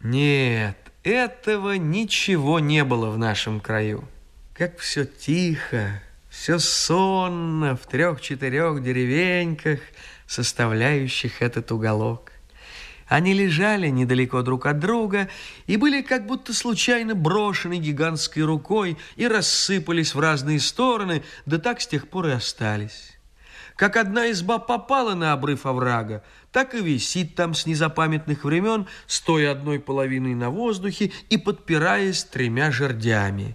Нет, этого ничего не было в нашем краю. Как все тихо, все сонно в 3-4 деревеньках, составляющих этот уголок. Они лежали недалеко друг от друга и были как будто случайно брошены гигантской рукой и рассыпались в разные стороны, да так с тех пор и остались. Как одна изба попала на обрыв оврага, так и висит там с незапамятных времен, стоя одной половиной на воздухе и подпираясь 3 жердями.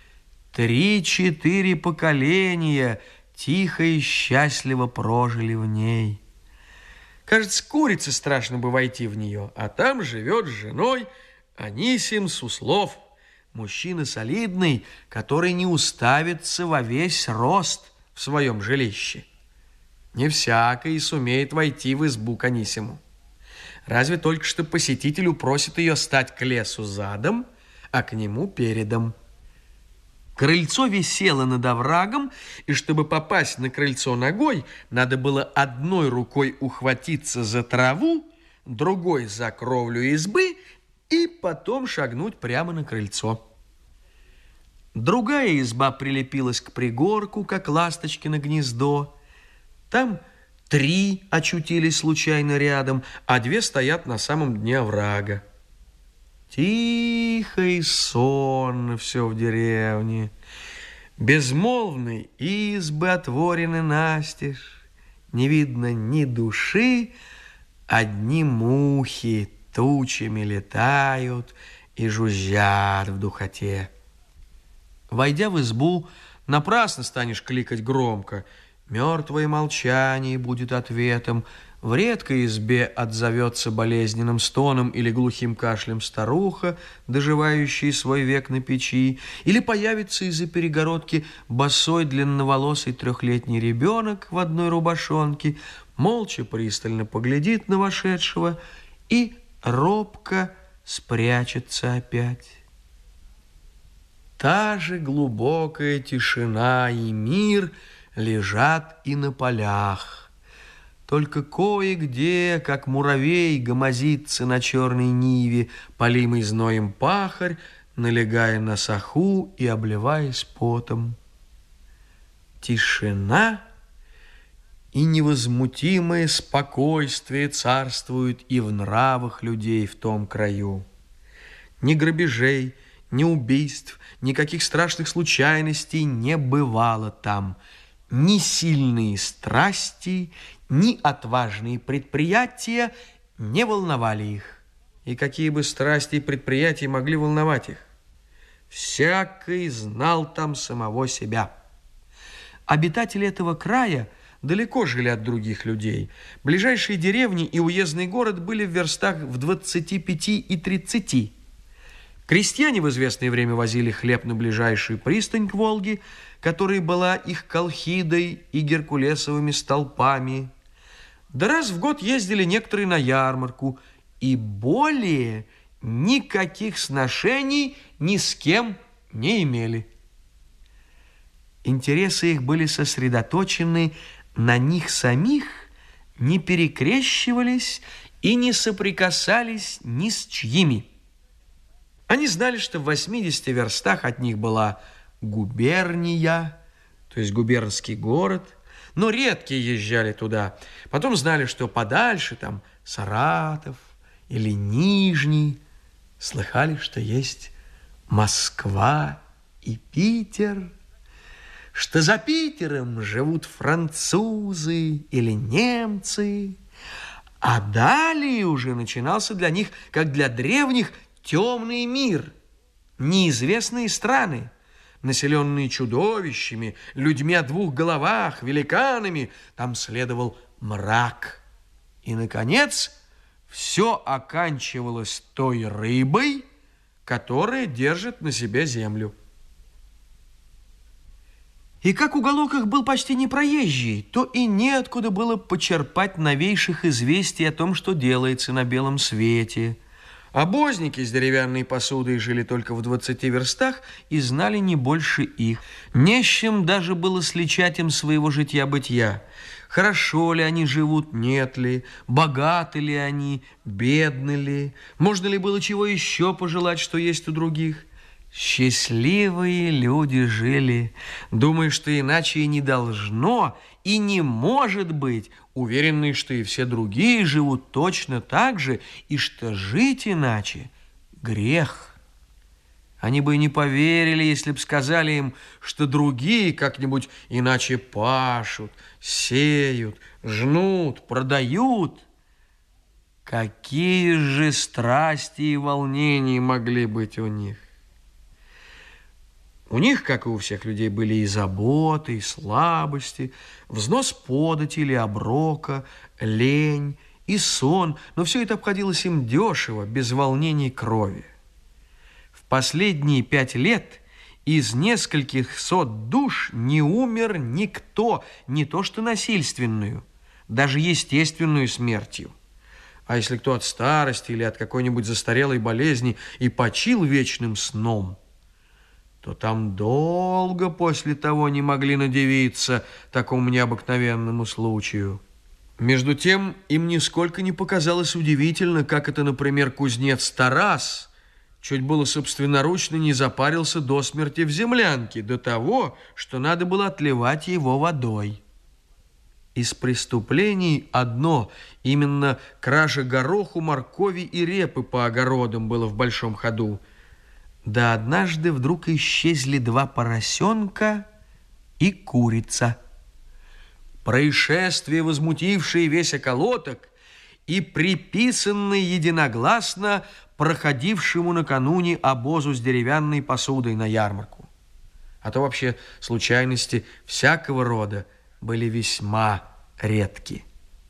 3-4 поколения тихо и счастливо прожили в ней. Кажется, курице страшно бы войти в нее, а там живет с женой Анисим Суслов, мужчина солидный, который не уставится во весь рост в своем жилище. Не всякий сумеет войти в избу к Анисиму. Разве только что посетитель упросит ее стать к лесу задом, а к нему передом. Крыльцо висело над оврагом, и чтобы попасть на крыльцо ногой, надо было одной рукой ухватиться за траву, другой за кровлю избы и потом шагнуть прямо на крыльцо. Другая изба прилепилась к пригорку, как ласточкино гнездо. Там 3 очутились случайно рядом, а 2 стоят на самом дне оврага. Тихо и сонно все в деревне. Безмолвные избы отворены настежь. Не видно ни души, одни мухи тучами летают и жужжат в духоте. Войдя в избу, напрасно станешь кликать громко. Мертвое молчание будет ответом. В редкой избе отзовется болезненным стоном или глухим кашлем старуха, доживающая свой век на печи, или появится из-за перегородки босой длинноволосый 3-летний ребенок в одной рубашонке, молча пристально поглядит на вошедшего и робко спрячется опять. Та же глубокая тишина и мир лежат и на полях. Только кое-где, как муравей, гомозится на черной ниве, полимый зноем пахарь, налегая на саху и обливаясь потом. Тишина и невозмутимое спокойствие царствуют и в нравах людей в том краю. Ни грабежей, ни убийств, никаких страшных случайностей не бывало там. Ни сильные страсти, ни отважные предприятия не волновали их. И какие бы страсти и предприятия могли волновать их? Всякий знал там самого себя. Обитатели этого края далеко жили от других людей. Ближайшие деревни и уездный город были в верстах в 25 и 30. Крестьяне в известное время возили хлеб на ближайшую пристань к Волге, которая была их Колхидой и геркулесовыми столпами. Да раз в год ездили некоторые на ярмарку, и более никаких сношений ни с кем не имели. Интересы их были сосредоточены на них самих, не перекрещивались и не соприкасались ни с чьими. Они знали, что в 80 верстах от них была губерния, то есть губернский город, но редкие езжали туда. Потом знали, что подальше там Саратов или Нижний. Слыхали, что есть Москва и Питер, что за Питером живут французы или немцы, а далее уже начинался для них, как для древних, темный мир, неизвестные страны, населенные чудовищами, людьми о 2 головах, великанами. Там следовал мрак. И, наконец, все оканчивалось той рыбой, которая держит на себе землю. И как уголок их был почти непроезжий, то и неоткуда было почерпать новейших известий о том, что делается на белом свете. Обозники с деревянной посудой жили только в 20 верстах и знали не больше их. Не с чем даже было сличать им своего житья-бытия. хорошо ли они живут, нет ли, богаты ли они, бедны ли, можно ли было чего еще пожелать, что есть у других. Счастливые люди жили, думая, что иначе и не должно, и не может быть, уверенные, что и все другие живут точно так же, и что жить иначе – грех. Они бы и не поверили, если б сказали им, что другие как-нибудь иначе пашут, сеют, жнут, продают. Какие же страсти и волнения могли быть у них? У них, как и у всех людей, были и заботы, и слабости, взнос подати или оброка, лень и сон, но все это обходилось им дешево, без волнений крови. В последние 5 лет из нескольких сот душ не умер никто, не то что насильственную, даже естественную смертью. А если кто от старости или от какой-нибудь застарелой болезни и почил вечным сном, то там долго после того не могли надивиться такому необыкновенному случаю. Между тем, им нисколько не показалось удивительно, как это, например, кузнец Тарас чуть было собственноручно не запарился до смерти в землянке, до того, что надо было отливать его водой. Из преступлений одно, именно кража гороху, моркови и репы по огородам было в большом ходу. Да однажды вдруг исчезли 2 поросенка и курица. Происшествие, возмутившее весь околоток и приписанное единогласно проходившему накануне обозу с деревянной посудой на ярмарку. А то вообще случайности всякого рода были весьма редки.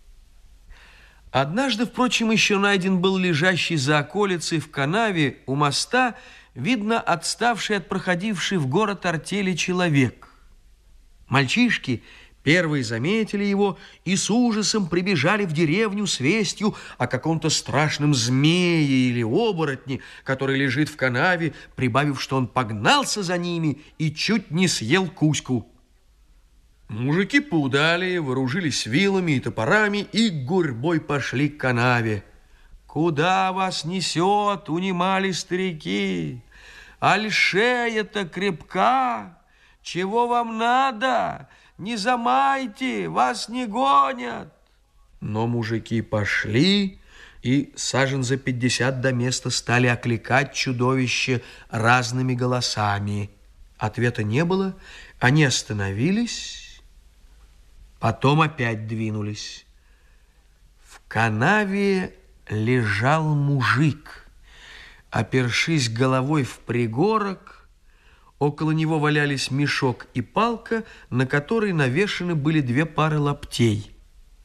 Однажды, впрочем, еще найден был лежащий за околицей в канаве у моста, видно, отставший от проходившей в город артели человек. Мальчишки первые заметили его и с ужасом прибежали в деревню с вестью о каком-то страшном змее или оборотне, который лежит в канаве, прибавив, что он погнался за ними и чуть не съел Кузьку. Мужики поудали, вооружились вилами и топорами и гурьбой пошли к канаве. «Куда вас несет?» — унимали старики. «Аль шея-то крепка? Чего вам надо? Не замайте, вас не гонят!» Но мужики пошли и сажен за 50 до места стали окликать чудовище разными голосами. Ответа не было, они остановились, потом опять двинулись. В канаве лежал мужик, опершись головой в пригорок. Около него валялись мешок и палка, на которой навешаны были 2 пары лаптей.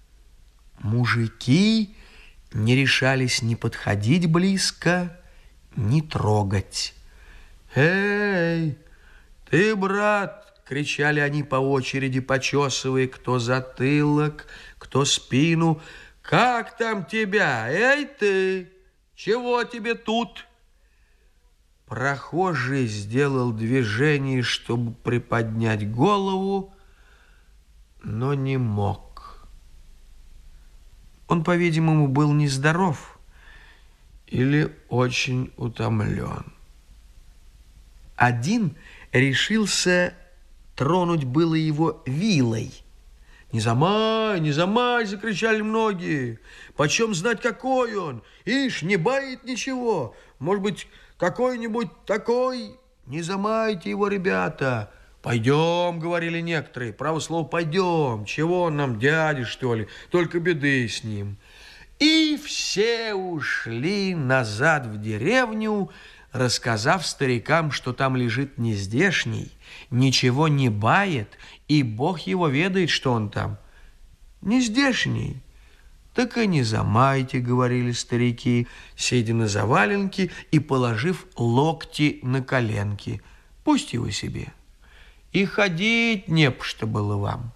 Мужики не решались ни подходить близко, ни трогать. «Эй, ты, брат!» — кричали они по очереди, почесывая кто затылок, кто спину. «Как там тебя? Эй, ты! Чего тебе тут?» Прохожий сделал движение, чтобы приподнять голову, но не мог. Он, по-видимому, был нездоров или очень утомлен. Один решился тронуть было его вилой. «Не замай, не замай!» — закричали многие. «Почем знать, какой он? Ишь, не бает ничего. Может быть, какой-нибудь такой? Не замайте его, ребята!» «Пойдем», — говорили некоторые, право слово, «пойдем». Чего он нам, дядя, что ли? Только беды с ним. И все ушли назад в деревню, рассказав старикам, что там лежит нездешний, ничего не бает, и Бог его ведает, что он там. «Нездешний? Так и не замайте», — говорили старики, сидя на заваленке и положив локти на коленки. «Пусть его себе. И ходить не по что было вам».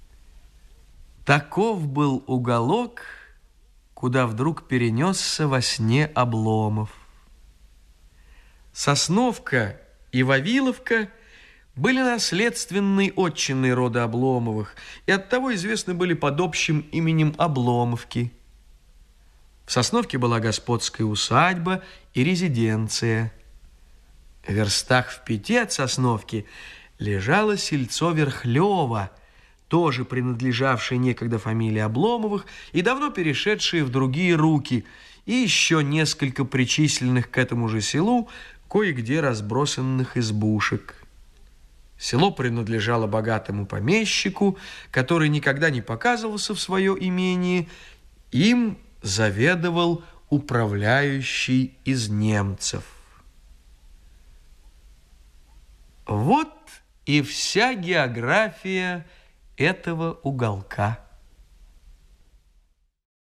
Таков был уголок, куда вдруг перенесся во сне Обломов. Сосновка и Вавиловка были наследственной отчиной рода Обломовых и оттого известны были под общим именем Обломовки. В Сосновке была господская усадьба и резиденция. В верстах в 5 от Сосновки лежало сельцо Верхлёво, тоже принадлежавшее некогда фамилии Обломовых и давно перешедшее в другие руки, и еще несколько причисленных к этому же селу, кое-где разбросанных избушек. Село принадлежало богатому помещику, который никогда не показывался в свое имение. Им заведовал управляющий из немцев. Вот и вся география этого уголка.